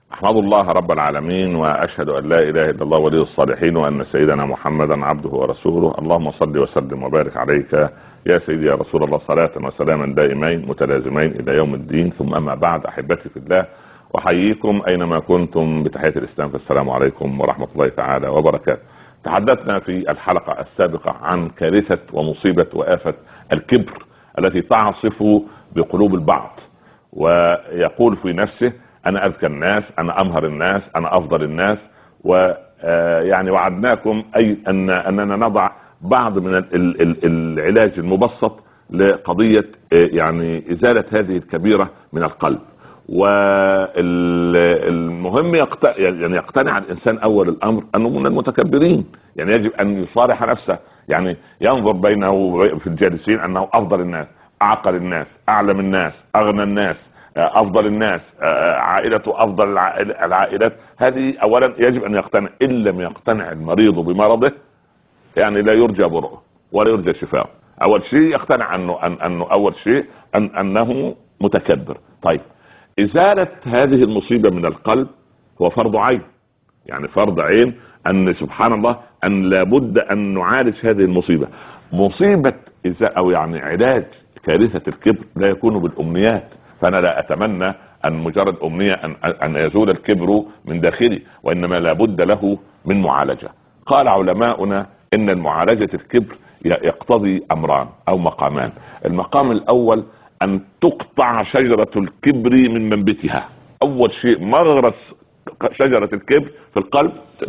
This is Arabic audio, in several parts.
أحمد الله رب العالمين، وأشهد أن لا إله إلا الله ولي الصالحين، وأن سيدنا محمدا عبده ورسوله. اللهم صل وسلم وبارك عليك يا سيدي يا رسول الله، صلاة وسلاما دائمين متلازمين إلى يوم الدين. ثم أما بعد، أحبتي في الله، أحييكم أينما كنتم بتحية الإسلام، فالسلام عليكم ورحمة الله تعالى وبركاته. تحدثنا في الحلقة السابقة عن كارثة ومصيبة وآفة الكبر التي تعصف بقلوب البعض، ويقول في نفسه: أنا أذكى الناس، أنا أمهر الناس، أنا أفضل الناس. ويعني وعدناكم أي أننا نضع بعض من العلاج المبسط لقضية يعني إزالة هذه الكبيرة من القلب. والمهم يقتنع الإنسان أول الأمر أنه من المتكبرين، يعني يجب أن يصارح نفسه، يعني ينظر بينه في الجالسين أنه أفضل الناس، أعقل الناس، أعلم الناس، أغنى الناس، افضل الناس، عائلته افضل العائلات. هذه اولا يجب ان يقتنع. ان لم يقتنع المريض بمرضه يعني لا يرجى برؤه ولا يرجى شفاءه. اول شيء يقتنع انه اول شيء انه متكبر. طيب، ازالة هذه المصيبة من القلب هو فرض عين، يعني فرض عين ان سبحان الله ان لابد ان نعالج هذه المصيبة. مصيبة او يعني علاج كارثة الكبر لا يكون بالامنيات. فأنا لا أتمنى أن مجرد أمنية أن يزول الكبر من داخلي، وإنما لابد له من معالجة. قال علماؤنا إن المعالجة الكبر يقتضي أمران أو مقامان. المقام الأول أن تقطع شجرة الكبر من منبتها. أول شيء مغرس شجرة الكبر في القلب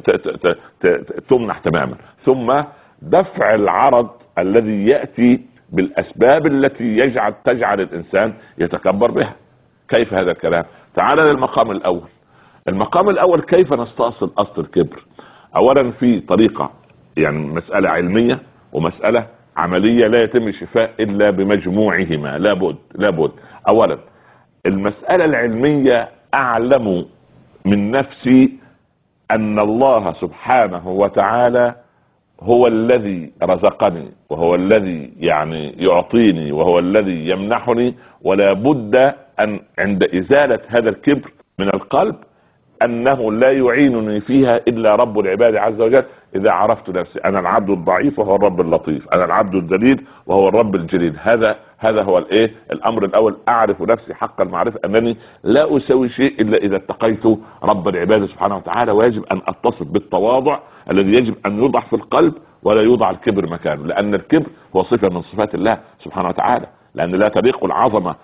تمنح تماما. ثم دفع العرض الذي يأتي بالأسباب التي تجعل الإنسان يتكبر بها. كيف هذا الكلام؟ تعال للمقام الأول. المقام الأول كيف نستأصل أصل الكبر؟ أولا في طريقة، يعني مسألة علمية ومسألة عملية، لا يتم الشفاء إلا بمجموعهما. لابد. أولا المسألة العلمية: أعلم من نفسي أن الله سبحانه وتعالى هو الذي رزقني، وهو الذي يعني يعطيني، وهو الذي يمنحني. ولا بد أن عند إزالة هذا الكبر من القلب أنه لا يعينني فيها إلا رب العباد عز وجل. إذا عرفت نفسي أنا العبد الضعيف وهو الرب اللطيف، أنا العبد الذليل وهو الرب الجليل. هذا هو الأمر الأول. أعرف نفسي حق المعرفة، أنني لا أسوي شيء إلا إذا اتقيت رب العباد سبحانه وتعالى. ويجب أن أتصف بالتواضع الذي يجب أن يوضع في القلب، ولا يوضع الكبر مكانه، لأن الكبر هو صفة من صفات الله سبحانه وتعالى. لأن لا تليق العظمة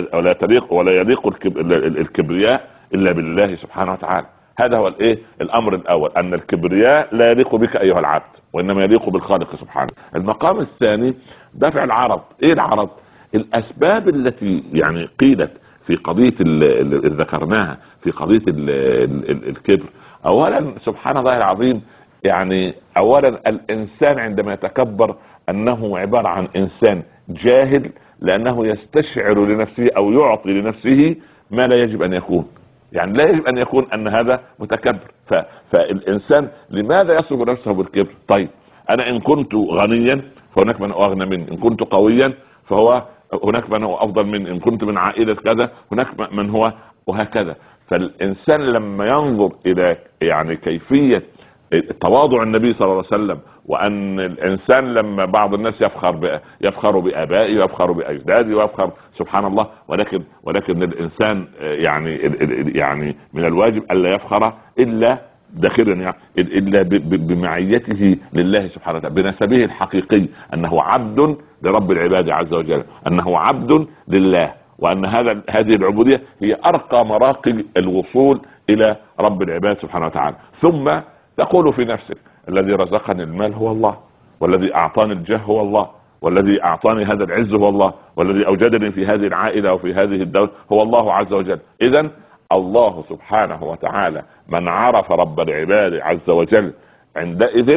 ولا يليق الكبرياء إلا بالله سبحانه وتعالى. هذا هو الأمر الأول، أن الكبرياء لا يليق بك أيها العبد، وإنما يليق بالخالق سبحانه. المقام الثاني دفع العرض. إيه العرض؟ الأسباب التي يعني قيلت في قضية اللي ذكرناها في قضية الكبر. أولا سبحان الله العظيم، يعني أولا الإنسان عندما يتكبر أنه عبارة عن إنسان جاهل، لأنه يستشعر لنفسه أو يعطي لنفسه ما لا يجب أن يكون. يعني لا يجب أن يكون أن هذا متكبر. فالإنسان لماذا يصف نفسه بالكبر؟ طيب، أنا إن كنت غنيا فهناك من هو أغنى مني، إن كنت قويا فهو هناك من هو أفضل مني، إن كنت من عائلة كذا هناك من هو، وهكذا. فالإنسان لما ينظر إلى يعني كيفية تواضع النبي صلى الله عليه وسلم، وان الانسان لما بعض الناس يفخر بابائه ويفخر باجداده ويفخر سبحان الله، ولكن الانسان يعني من الواجب الا يفخر الا داخلا، يعني الا بمعيته لله سبحانه وتعالى، بنسبه الحقيقي انه عبد لرب العباد عز وجل، انه عبد لله، وان هذه العبوديه هي ارقى مراقي الوصول الى رب العباد سبحانه وتعالى. ثم تقول في نفسك: الذي رزقني المال هو الله، والذي اعطاني الجاه هو الله، والذي اعطاني هذا العز هو الله، والذي اوجدني في هذه العائله وفي هذه الدوله هو الله عز وجل. اذا الله سبحانه وتعالى من عرف رب العباد عز وجل عندئذ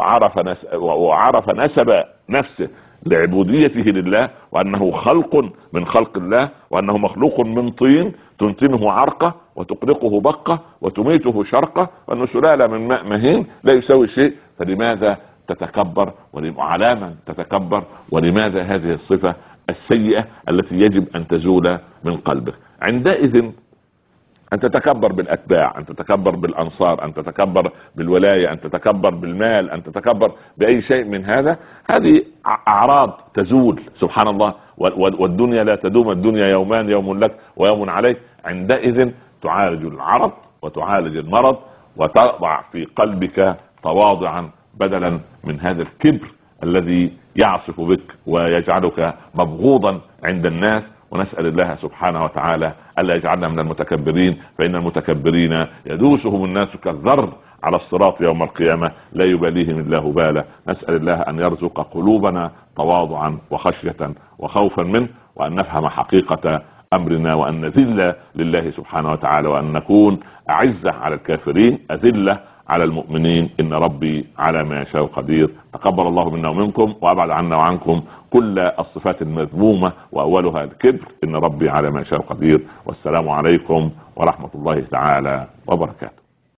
وعرف نسب نفسه لعبوديته لله، وانه خلق من خلق الله، وانه مخلوق من طين تنتنه عرقه وتقلقه بقه وتميته شرقه، وانه سلاله من ماء مهين لا يسوي شيء. فلماذا تتكبر؟ وعلى من تتكبر؟ ولماذا هذه الصفه السيئه التي يجب ان تزول من قلبك؟ عندئذ ان تتكبر بالاتباع، ان تتكبر بالانصار، ان تتكبر بالولايه، ان تتكبر بالمال، ان تتكبر باي شيء من هذا، هذه اعراض تزول سبحان الله. والدنيا لا تدوم، الدنيا يومان، يوم لك ويوم عليك. عندئذ تعالج العرض وتعالج المرض، وتضع في قلبك تواضعا بدلا من هذا الكبر الذي يعصف بك ويجعلك مبغوضا عند الناس. ونسأل الله سبحانه وتعالى ألا يجعلنا من المتكبرين، فإن المتكبرين يدوسهم الناس كالذر على الصراط يوم القيامة لا يباليهم الله بالا. نسأل الله أن يرزق قلوبنا تواضعا وخشية وخوفا منه، وأن نفهم حقيقة أمرنا، وأن نذل لله سبحانه وتعالى، وأن نكون أعزة على الكافرين أذلة على المؤمنين. إن ربي على ما يشاء قدير. تقبل الله منا ومنكم، وأبعد عنا وعنكم كل الصفات المذمومة وأولها الكبر. إن ربي على ما يشاء قدير. والسلام عليكم ورحمة الله تعالى وبركاته.